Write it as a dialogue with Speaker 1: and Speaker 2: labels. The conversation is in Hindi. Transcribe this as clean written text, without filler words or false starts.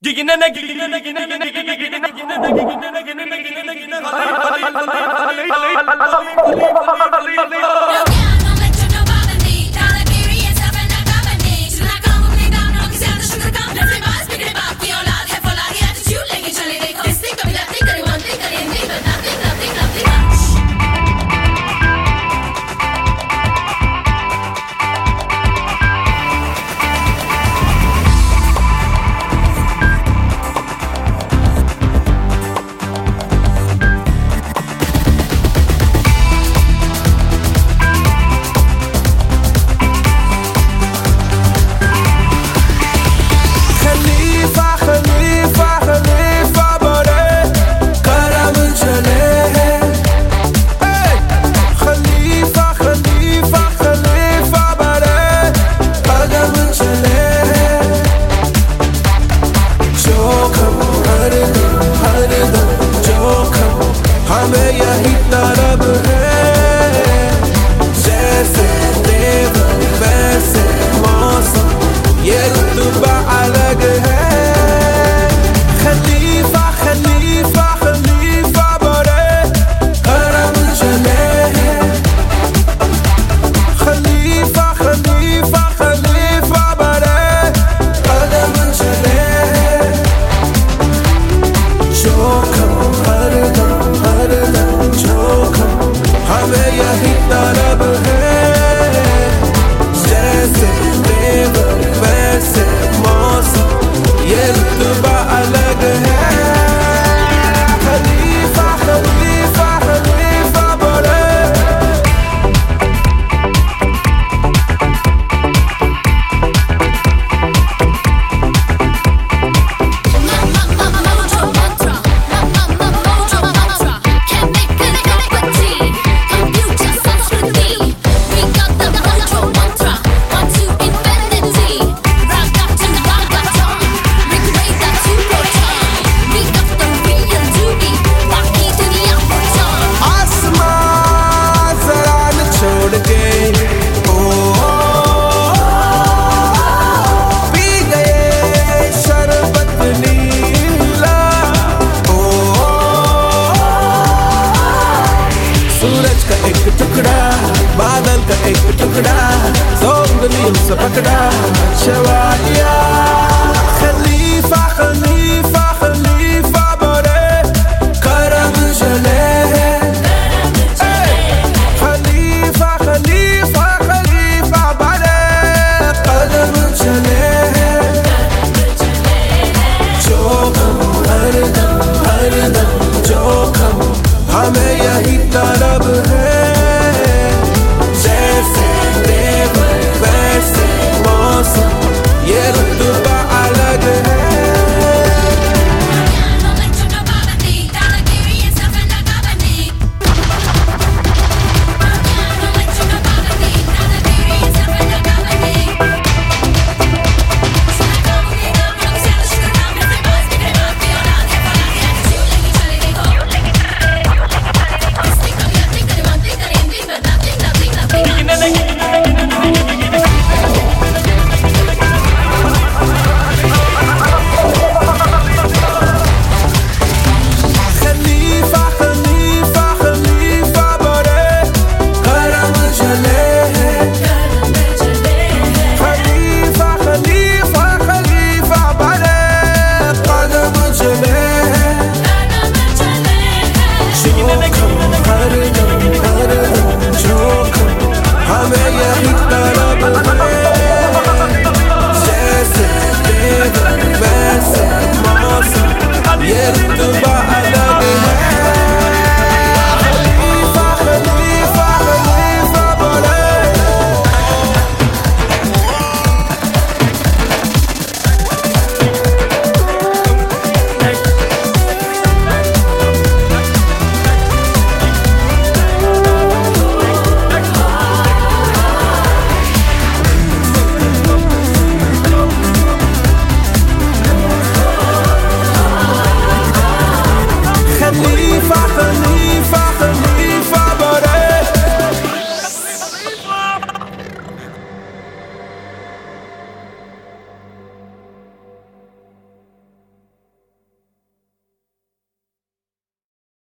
Speaker 1: हमें यही तरब है, जैसे तेवर वैसे मौसम, ये रुतबा अलग है। खलीफा खलीफा खलीफा बड़े करम चले हैं। खलीफा खलीफा खलीफा बड़े कदम चले हैं। जोखम हरदम जोखम, हमें यही तरब है, जैसे तेवर वैसे मौसम, ये रुतबा अलग है। खलीफा खलीफा खलीफा बड़े सूरज का एक टुकड़ा, बादल का एक टुकड़ा, सौंदर्य से पकड़ा, शवालिया।